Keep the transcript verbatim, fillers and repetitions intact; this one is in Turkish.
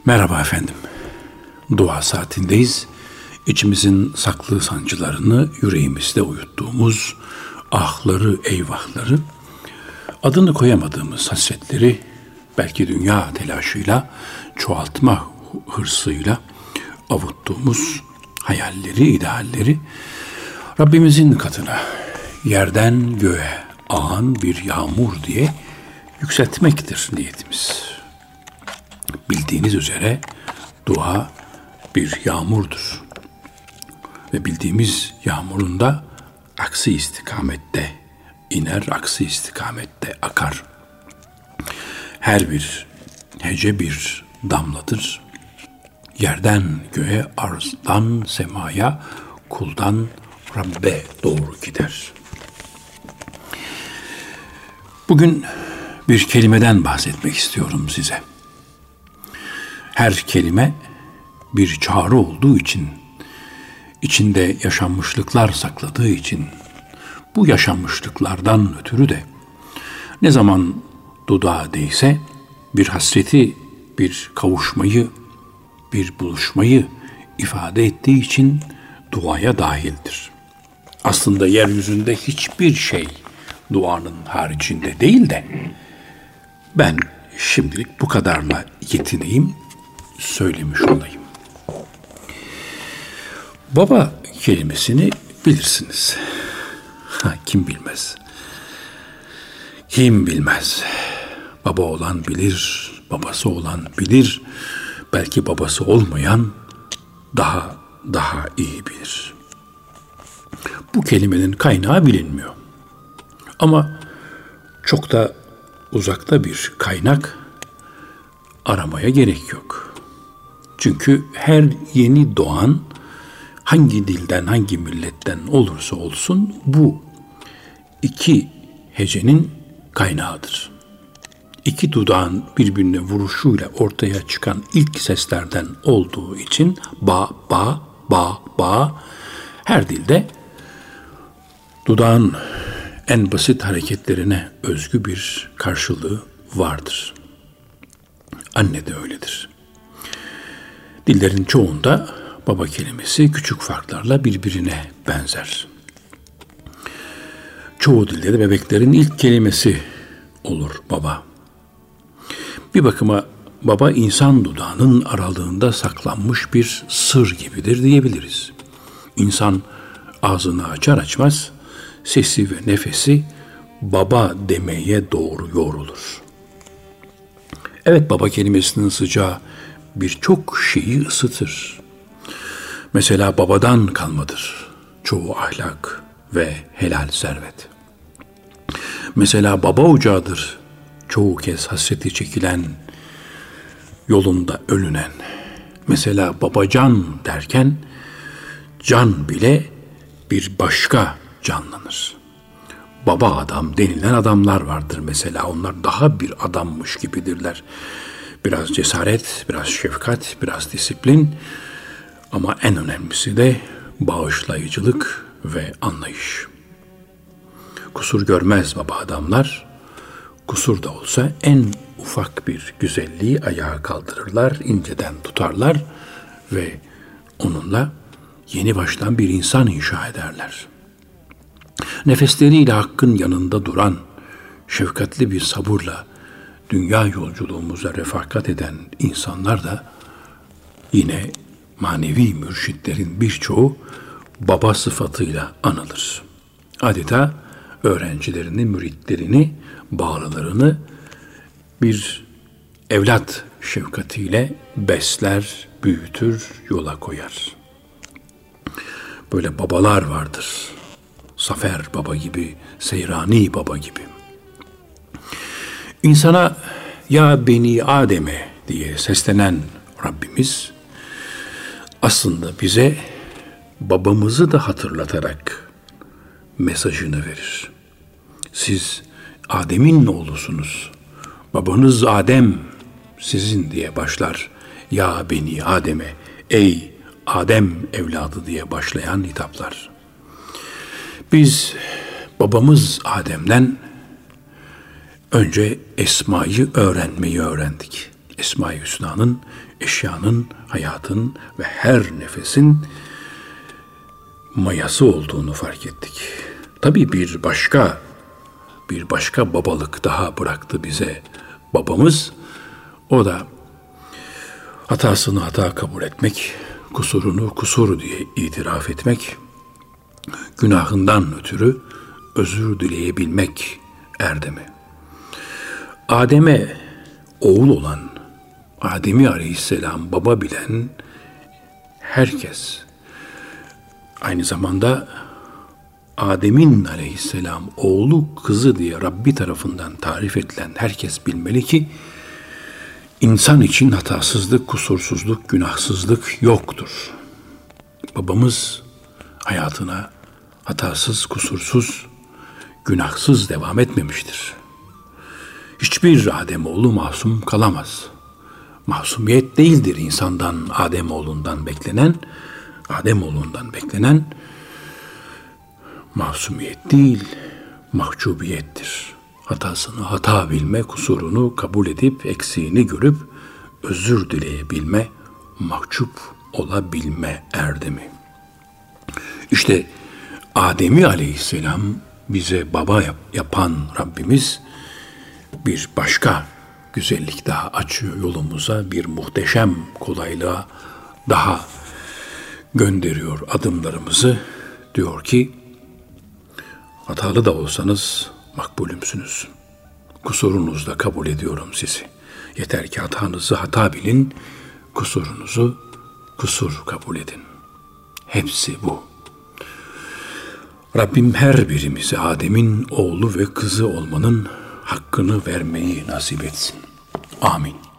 Merhaba efendim. Dua saatindeyiz. İçimizin saklı sancılarını yüreğimizde uyuttuğumuz ahları, eyvahları, adını koyamadığımız hasretleri belki dünya telaşıyla, çoğaltma hırsıyla avuttuğumuz hayalleri, idealleri Rabbimizin katına, yerden göğe ağan bir yağmur diye yükseltmektir niyetimiz. Bildiğiniz üzere dua bir yağmurdur. Ve bildiğimiz yağmurun da aksi istikamette iner, aksi istikamette akar. Her bir hece bir damladır. Yerden göğe, arzdan semaya, kuldan Rabbe doğru gider. Bugün bir kelimeden bahsetmek istiyorum size. Her kelime bir çağrı olduğu için, içinde yaşanmışlıklar sakladığı için, bu yaşanmışlıklardan ötürü de ne zaman dudağa değse bir hasreti, bir kavuşmayı, bir buluşmayı ifade ettiği için duaya dahildir. Aslında yeryüzünde hiçbir şey duanın haricinde değil de ben şimdilik bu kadarla yetineyim, söylemiş olayım. Baba kelimesini bilirsiniz. Ha, kim bilmez? Kim bilmez? Baba olan bilir, babası olan bilir. Belki babası olmayan daha daha iyi bilir. Bu kelimenin kaynağı bilinmiyor. Ama çok da uzakta bir kaynak aramaya gerek yok. Çünkü her yeni doğan hangi dilden, hangi milletten olursa olsun bu iki hecenin kaynağıdır. İki dudağın birbirine vuruşuyla ortaya çıkan ilk seslerden olduğu için ba, ba, ba, ba her dilde dudağın en basit hareketlerine özgü bir karşılığı vardır. Anne de öyledir. Dillerin çoğunda baba kelimesi küçük farklarla birbirine benzer. Çoğu dilde de bebeklerin ilk kelimesi olur baba. Bir bakıma baba insan dudağının aralığında saklanmış bir sır gibidir diyebiliriz. İnsan ağzını açar açmaz sesi ve nefesi baba demeye doğru yorulur. Evet, baba kelimesinin sıcağı birçok şeyi ısıtır. Mesela babadan kalmadır çoğu ahlak ve helal servet. Mesela baba ocağıdır çoğu kez hasreti çekilen, yolunda ölünen. Mesela babacan derken can bile bir başka canlanır. Baba adam denilen adamlar vardır mesela. Onlar daha bir adammış gibidirler. Biraz cesaret, biraz şefkat, biraz disiplin. Ama en önemlisi de bağışlayıcılık ve anlayış. Kusur görmez baba adamlar. Kusur da olsa en ufak bir güzelliği ayağa kaldırırlar, inceden tutarlar ve onunla yeni baştan bir insan inşa ederler. Nefesleriyle hakkın yanında duran, şefkatli bir sabırla dünya yolculuğumuza refakat eden insanlar da yine manevi mürşitlerin birçoğu baba sıfatıyla anılır. Adeta öğrencilerini, müritlerini, bağlılarını bir evlat şefkatiyle besler, büyütür, yola koyar. Böyle babalar vardır. Safer Baba gibi, Seyrani Baba gibi. İnsana ya Beni Adem'e diye seslenen Rabbimiz aslında bize babamızı da hatırlatarak mesajını verir. Siz Adem'in oğlusunuz. Babanız Adem sizin diye başlar. Ya Beni Adem'e, ey Adem evladı diye başlayan hitaplar. Biz babamız Adem'den önce esmayı öğrenmeyi öğrendik. Esma-i Hüsna'nın, eşyanın, hayatın ve her nefesin mayası olduğunu fark ettik. Tabii bir başka, bir başka babalık daha bıraktı bize babamız. O da hatasını hata kabul etmek, kusurunu kusur diye itiraf etmek, günahından ötürü özür dileyebilmek erdemi. Adem'e oğul olan, Adem'i aleyhisselam baba bilen herkes, aynı zamanda Adem'in aleyhisselam oğlu kızı diye Rabbi tarafından tarif edilen herkes bilmeli ki, İnsan için hatasızlık, kusursuzluk, günahsızlık yoktur. Babamız hayatına hatasız, kusursuz, günahsız devam etmemiştir. Hiçbir Ademoğlu masum kalamaz. Masumiyet değildir insandan, Ademoğlundan beklenen, Ademoğlundan beklenen masumiyet değil, mahcubiyettir. Hatasını hata bilme, kusurunu kabul edip eksiğini görüp özür dileyebilme, mahcup olabilme erdemi. İşte Adem'i aleyhisselam bize baba yap, yapan Rabbimiz bir başka güzellik daha açıyor yolumuza, bir muhteşem kolaylığa daha gönderiyor adımlarımızı. Diyor ki, hatalı da olsanız makbulümsünüz. Kusurunuzla kabul ediyorum sizi. Yeter ki hatanızı hata bilin, kusurunuzu kusur kabul edin. Hepsi bu. Rabbim her birimize Adem'in oğlu ve kızı olmanın hakkını vermeyi nasip etsin. Amin.